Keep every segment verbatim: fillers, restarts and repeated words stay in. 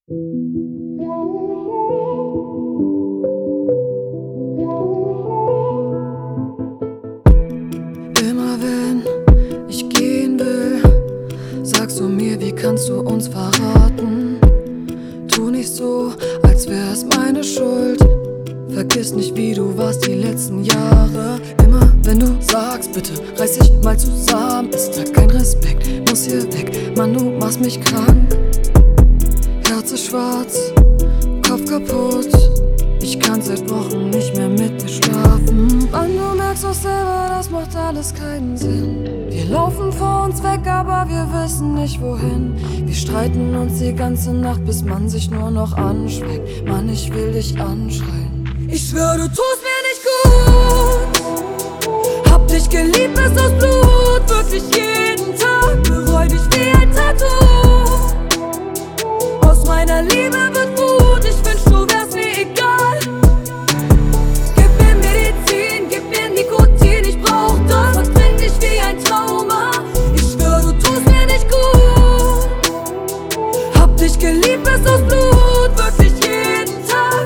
Immer wenn ich gehen will, sagst du mir, wie kannst du uns verraten? Tu nicht so, als wär's meine Schuld. Vergiss nicht, wie du warst die letzten Jahre. Immer wenn du sagst, bitte reiß dich mal zusammen, ist da kein Respekt, muss hier weg. Mann, du machst mich krank. Herz ist schwarz, Kopf kaputt. Ich kann seit Wochen nicht mehr mit dir schlafen. Mann, du merkst doch selber, das macht alles keinen Sinn. Wir laufen vor uns weg, aber wir wissen nicht wohin. Wir streiten uns die ganze Nacht, bis man sich nur noch anschweigt. Mann, ich will dich anschreien. Ich schwör, du tust mir nicht gut. Hab dich geliebt bis aufs Blut, wirklich jeden Tag. Bereu dich wie ein Tattoo. Aus meiner Liebe wird Wut, ich wünsch, du wärst mir egal. Gib mir Medizin, gib mir Nikotin, ich brauch das. Verdräng dich wie ein Trauma. Ich schwör, du tust mir nicht gut. Hab dich geliebt bis aufs Blut, wirklich jeden Tag.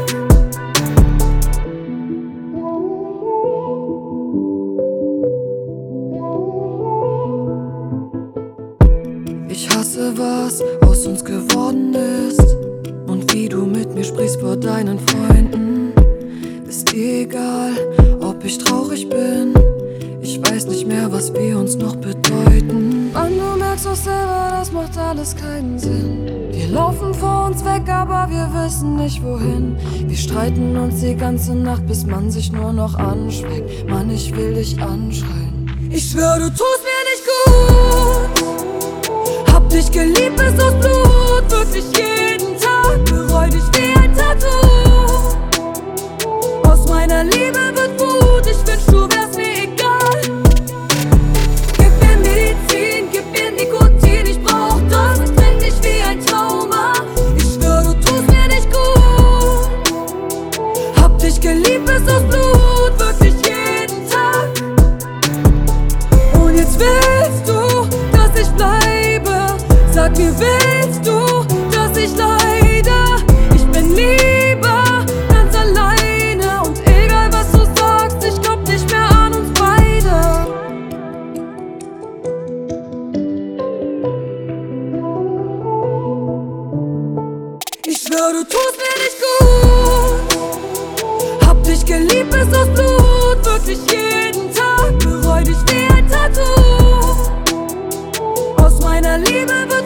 Ich hasse, was aus uns geworden ist. Und wie du mit mir sprichst vor deinen Freunden. Ist egal, ob ich traurig bin. Ich weiß nicht mehr, was wir uns noch bedeuten. Mann, du merkst doch selber, das macht alles keinen Sinn. Wir laufen vor uns weg, aber wir wissen nicht wohin. Wir streiten uns die ganze Nacht, bis man sich nur noch anschweigt. Mann, ich will dich anschreien. Ich schwör, du tust mir nicht gut. Hab dich geliebt bis aufs Blut, wirklich jeden Tag. Bereu dich wie ein Tattoo. Aus meiner Liebe wird Wut, ich wünsch, du wärst mir egal. Gib mir Medizin, gib mir Nikotin, ich brauch das. Verdräng dich wie ein Trauma. Ich schwör, du tust mir nicht gut. Hab dich geliebt bis aufs Blut, wirklich jeden Tag. Und jetzt willst du, dass ich bleibe. Sag mir, willst du, dass ich leide? Ich bin lieber ganz alleine. Und egal was du sagst, ich glaub nicht mehr an uns beide. Ich schwör, du tust mir nicht gut. Hab dich geliebt bis aufs Blut, wirklich jeden Tag. Bereu dich wie ein Tattoo. Aus meiner Liebe wird